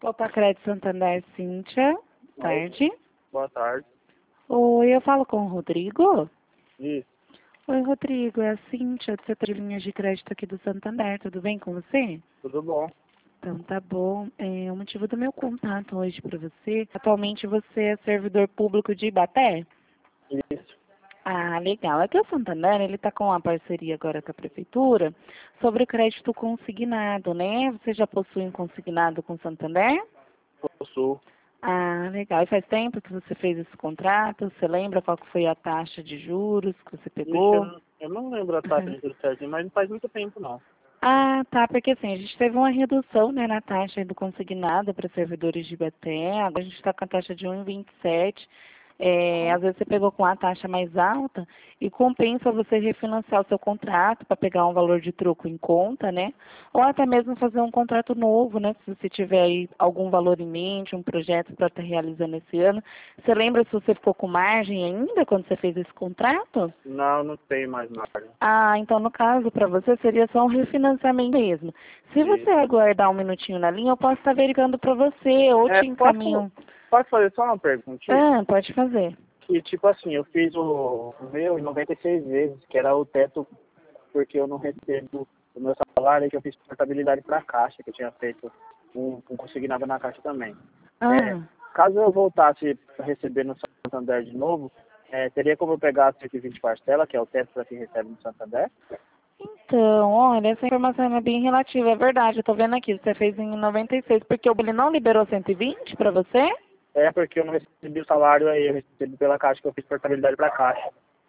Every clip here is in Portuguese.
Opa, Crédito Santander, Cíntia. Tarde. Boa tarde. Oi, eu falo com o Rodrigo? Isso. Oi, Rodrigo, é a Cíntia, do setor de linhas de crédito aqui do Santander. Tudo bem com você? Tudo bom? Então, tá bom. O motivo do meu contato hoje para você, atualmente você é servidor público de Ibaté? Isso. Ah, legal. Aqui o Santander, ele está com uma parceria agora com a Prefeitura sobre o crédito consignado, né? Você já possui um consignado com o Santander? Possuo. Ah, legal. E faz tempo que você fez esse contrato? Você lembra qual que foi a taxa de juros que você pegou? Eu não lembro a taxa de juros certinho, mas não faz muito tempo, não. Ah, tá, porque assim, a gente teve uma redução, né, na taxa do consignado para servidores de Ibaté. Agora a gente está com a taxa de 1,27. Às vezes você pegou com a taxa mais alta e compensa você refinanciar o seu contrato para pegar um valor de troco em conta, né? Ou até mesmo fazer um contrato novo, né? Se você tiver aí algum valor em mente, um projeto para estar realizando esse ano. Você lembra se você ficou com margem ainda quando você fez esse contrato? Não, não tem mais nada. Ah, então no caso para você seria só um refinanciamento mesmo. Se você Isso. aguardar um minutinho na linha, eu posso estar verificando para você ou te encaminho. Posso fazer só uma perguntinha? Ah, pode fazer. Que, tipo assim, eu fiz o meu em 96 vezes, que era o teto, porque eu não recebo o meu salário, que eu fiz portabilidade para a Caixa, que eu tinha feito um consignado na Caixa também. Ah. Caso eu voltasse a receber no Santander de novo, teria como eu pegar 120 parcela, que é o teto para quem recebe no Santander? Então, olha, essa informação é bem relativa, é verdade. Eu tô vendo aqui, você fez em 96, porque ele não liberou 120 para você? É porque eu não recebi o salário aí, eu recebi pela Caixa, que eu fiz portabilidade para a Caixa.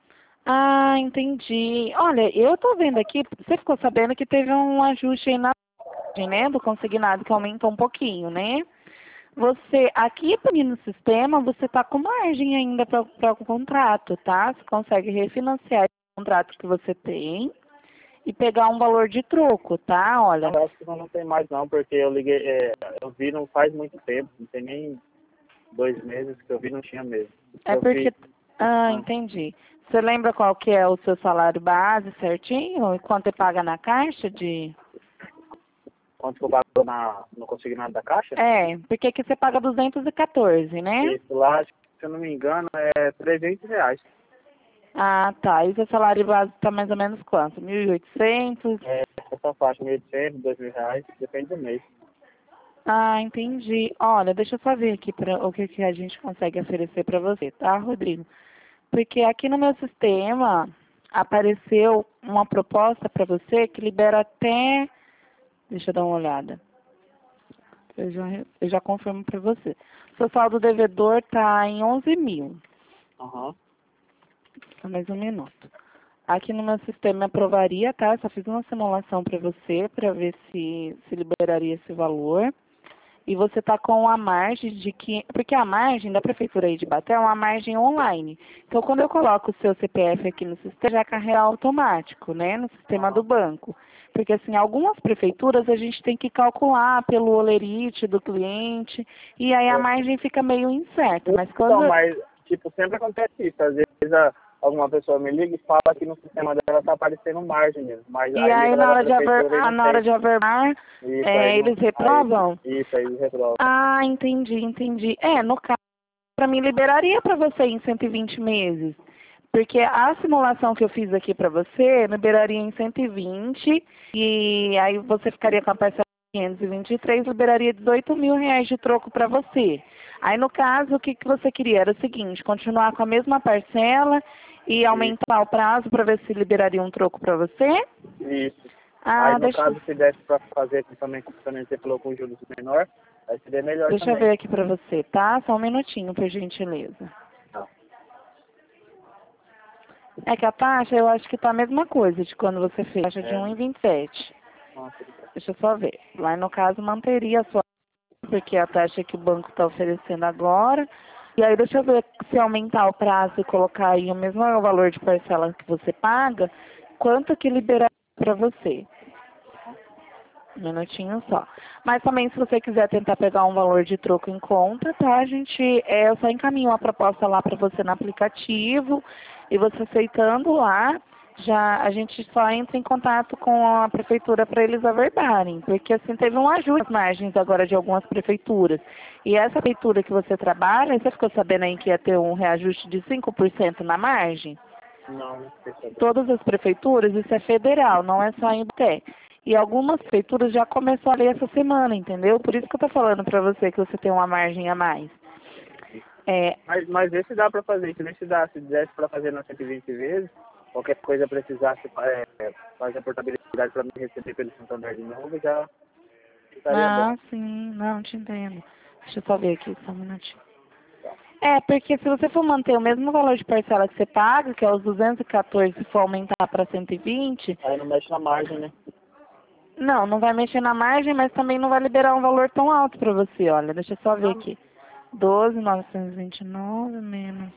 Ah, entendi. Olha, eu tô vendo aqui, você ficou sabendo que teve um ajuste aí na margem, né, do consignado, que aumentou um pouquinho, né? Você, aqui no sistema, você tá com margem ainda para o contrato, tá? Você consegue refinanciar o contrato que você tem e pegar um valor de troco, tá? Olha. Eu acho que não tem mais não, porque eu liguei, eu vi não faz muito tempo, não tem nem 2 meses que eu vi, não tinha mesmo. É Eu porque. fiz, Ah, entendi. Você lembra qual que é o seu salário base certinho? E quanto você paga na caixa de. quanto que eu pago no consignado da Caixa? Porque aqui você paga 214, né? Isso lá, acho que, se eu não me engano, é R$ 300. Ah, tá. E o seu salário base tá mais ou menos quanto? 1.800? Essa faixa, 1.800, R$ 2.000, depende do mês. Ah, entendi. Olha, deixa eu só ver aqui o que, que a gente consegue oferecer para você, tá, Rodrigo? Porque aqui no meu sistema apareceu uma proposta para você que libera até. Deixa eu dar uma olhada. Eu já confirmo para você. Seu saldo devedor está em 11 mil. Aham. Só mais um minuto. Aqui no meu sistema aprovaria, tá? Só fiz uma simulação para você, para ver se liberaria esse valor. E você está com a margem de que... Porque a margem da Prefeitura aí de Ibaté é uma margem online. Então, quando eu coloco o seu CPF aqui no sistema, já carrega automático, né? No sistema do banco. Porque, assim, algumas prefeituras a gente tem que calcular pelo holerite do cliente. E aí a margem fica meio incerta. Mas Então, quando... mas, tipo, sempre acontece isso. Às vezes alguma pessoa me liga e fala que no sistema dela tá aparecendo margem mesmo. Mas E aí a aí, galera na da hora de, prefeitura aí não na hora tem. de averbar, Isso, aí não. eles reprovam? Isso, aí reprova. Ah, entendi. No caso, para mim, liberaria para você em 120 meses. Porque a simulação que eu fiz aqui para você, liberaria em 120, e aí você ficaria com a parcela de 523, liberaria 18 mil reais de troco para você. Aí, no caso, o que, que você queria? Era o seguinte, continuar com a mesma parcela e aumentar o prazo para ver se liberaria um troco para você? Isso. Aí, Ah, no caso, se desse para fazer também, como também você falou, com juros menor, aí seria melhor deixa eu também. ver aqui para você, tá? Só um minutinho, por gentileza. Tá. É que a taxa, eu acho que tá a mesma coisa de quando você fez. Taxa de 1,27. Nossa, Deixa eu só ver. Lá no caso manteria a sua, porque é a taxa que o banco está oferecendo agora. E aí deixa eu ver se aumentar o prazo e colocar aí o mesmo valor de parcela que você paga, quanto que liberar para você. Um minutinho só. Mas também se você quiser tentar pegar um valor de troco em conta, tá? Eu só encaminho a proposta lá para você no aplicativo e você aceitando lá, a gente só entra em contato com a prefeitura para eles averbarem, porque assim teve um ajuste nas margens agora de algumas prefeituras. E essa prefeitura que você trabalha, você ficou sabendo aí que ia ter um reajuste de 5% na margem? Não, não sei saber. Todas as prefeituras, isso é federal, não é só em Ibaté. E algumas prefeituras já começou a ler essa semana, entendeu? Por isso que eu tô falando para você que você tem uma margem a mais. Mas esse dá para fazer, se desse para fazer nas 120 vezes, qualquer coisa precisasse fazer a portabilidade para me receber pelo Santander de novo, já estaria bom. Sim, não, te entendo. Deixa eu só ver aqui, só um minutinho. Tá. Porque se você for manter o mesmo valor de parcela que você paga, que é os 214, se for aumentar para 120, Aí não mexe na margem, né? não vai mexer na margem, mas também não vai liberar um valor tão alto para você, olha, deixa eu só ver Não, aqui. 12.929 menos.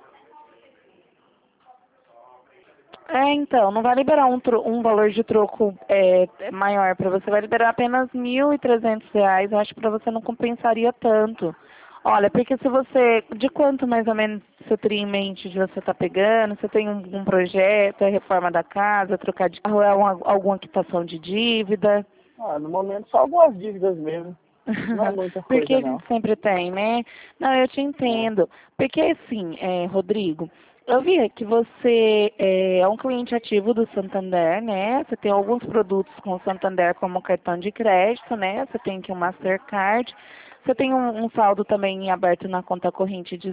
Então, não vai liberar um valor de troco maior para você, vai liberar apenas R$ 1.300. Eu acho que para você não compensaria tanto. Olha, porque se você, de quanto mais ou menos você teria em mente de você estar pegando, você tem um projeto, é reforma da casa, trocar de carro, é alguma quitação de dívida? no momento só algumas dívidas mesmo. Não é muita Porque coisa, a não. gente sempre tem, né? Não, eu te É. entendo. Porque assim, Rodrigo, eu vi que você é um cliente ativo do Santander, né? Você tem alguns produtos com o Santander como cartão de crédito, né? Você tem aqui um Mastercard. Você tem um saldo também aberto na conta corrente de R$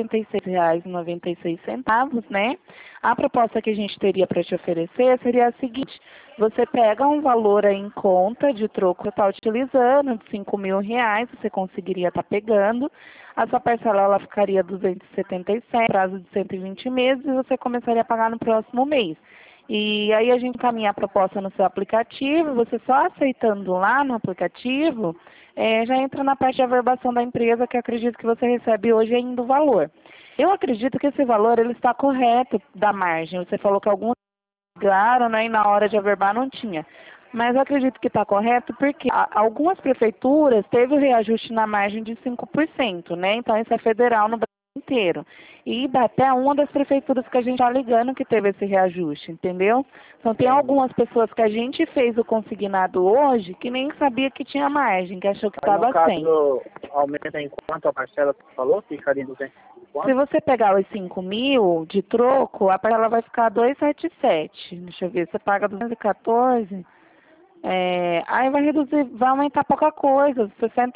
186,96, né? A proposta que a gente teria para te oferecer seria a seguinte: você pega um valor aí em conta de troco que está utilizando, de R$ 5.000, você conseguiria estar pegando. A sua parcela ela ficaria 277, prazo de 120 meses, e você começaria a pagar no próximo mês. E aí a gente encaminha a proposta no seu aplicativo, você só aceitando lá no aplicativo, já entra na parte de averbação da empresa, que eu acredito que você recebe hoje ainda o valor. Eu acredito que esse valor ele está correto da margem. Você falou que alguns ligaram, né, e na hora de averbar não tinha. Mas eu acredito que está correto porque algumas prefeituras teve o reajuste na margem de 5%, né? Então isso é federal no Brasil inteiro. E Ibaté é uma das prefeituras que a gente está ligando que teve esse reajuste, entendeu? Então tem Entendi. algumas pessoas que a gente fez o consignado hoje que nem sabia que tinha margem, que achou que Aí no estava sem. caso, aumenta em quanto a parcela que você falou? Ficaria 200 e Se quanto? você pegar os 5.000 de troco, a parcela vai ficar 277. Deixa eu ver, você paga 214. Aí vai reduzir, vai aumentar pouca coisa,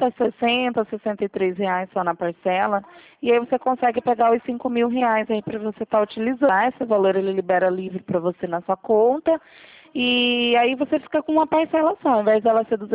63 reais só na parcela. E aí você consegue pegar os R$ 5.000 aí para você estar utilizando. Esse valor ele libera livre para você na sua conta. E aí você fica com uma parcela só. Ao invés dela ser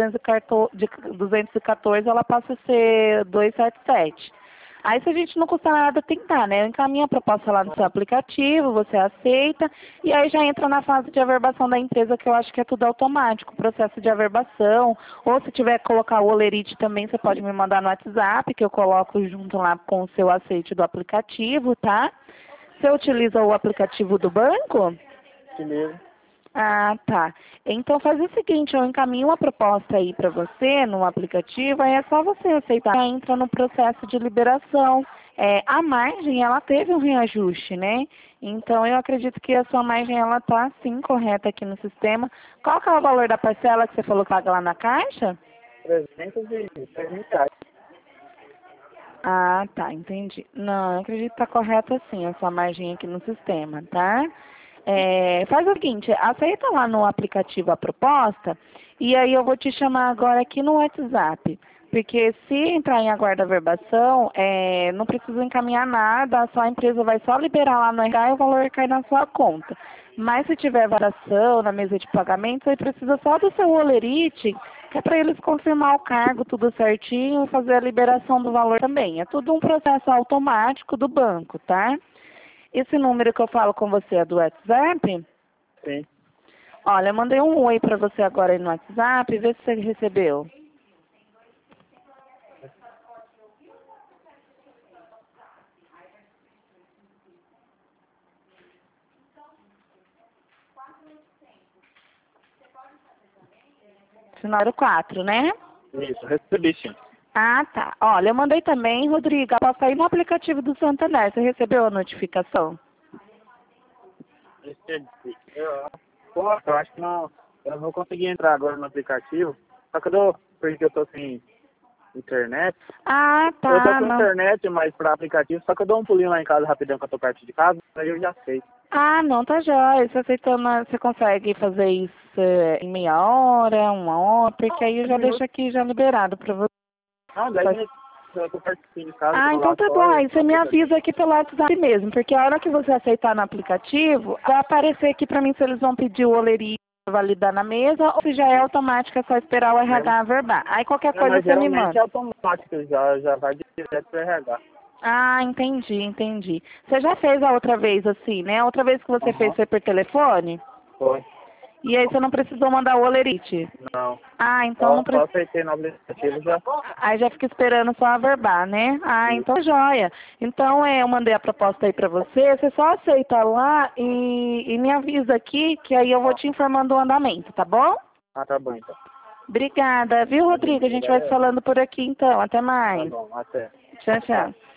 214, ela passa a ser 277. Aí se a gente não custa nada tentar, né? Eu encaminho a proposta lá no seu aplicativo, você aceita, e aí já entra na fase de averbação da empresa, que eu acho que é tudo automático, processo de averbação, ou se tiver que colocar o Olerite também, você pode me mandar no WhatsApp, que eu coloco junto lá com o seu aceite do aplicativo, tá? Você utiliza o aplicativo do banco? Sim mesmo. Tá. Então faz o seguinte, eu encaminho uma proposta aí para você no aplicativo, aí é só você aceitar. Entra no processo de liberação. A margem, ela teve um reajuste, né? Então eu acredito que a sua margem, ela tá sim correta aqui no sistema. Qual que é o valor da parcela que você falou que paga lá na caixa? 303 reais. Tá, entendi. Não, eu acredito que tá correta sim a sua margem aqui no sistema, tá? Faz o seguinte, aceita lá no aplicativo a proposta e aí eu vou te chamar agora aqui no WhatsApp. Porque se entrar em aguardo averbação, não precisa encaminhar nada, só a empresa vai só liberar lá no RH e o valor cai na sua conta. Mas se tiver variação na mesa de pagamentos, aí precisa só do seu Olerite, que é para eles confirmar o cargo tudo certinho e fazer a liberação do valor também. É tudo um processo automático do banco, tá? Esse número que eu falo com você é do WhatsApp? Sim. Olha, eu mandei um oi para você agora aí no WhatsApp, vê se você recebeu. Final 4, né? Isso, recebi sim. Tá. Olha, eu mandei também, Rodrigo, para sair no aplicativo do Santander. Você recebeu a notificação? Poxa, eu acho que não. Eu não vou conseguir entrar agora no aplicativo. Só que porque eu tô sem internet. Ah, Eu tô tá. com Não. internet, mas pra aplicativo, só que eu dou um pulinho lá em casa rapidão que eu tô perto de casa, aí eu já sei. Ah, não, tá jóia. Você aceitando, você consegue fazer isso em meia hora, uma hora, porque aí eu já deixo aqui já liberado pra você. Ah, 10 minutos. Eu tô pertinho de casa, Ah, tô então lá tá só. bom. Aí você me avisa aqui pelo WhatsApp mesmo, porque a hora que você aceitar no aplicativo, vai aparecer aqui pra mim se eles vão pedir o oleria validar na mesa ou se já é automático, é só esperar o RH averbar. Aí qualquer Não, coisa mas você me geralmente manda. é automático, já vai direto pro RH. Ah, entendi. Você já fez a outra vez assim, né? A outra vez que você fez Aham, foi por telefone? foi. E aí você não precisou mandar o olerite? Não. Ah, então não Só precisa. aceitei no aplicativo já. Aí já fica esperando só averbar, né? Ah, então joia. Então eu mandei a proposta aí pra você, você só aceita lá e me avisa aqui que aí eu vou te informando do andamento, tá bom? Ah, tá bom então. Obrigada, viu, Rodrigo? A gente vai se falando por aqui então. Até Tá mais. bom, até. Tchau, tchau.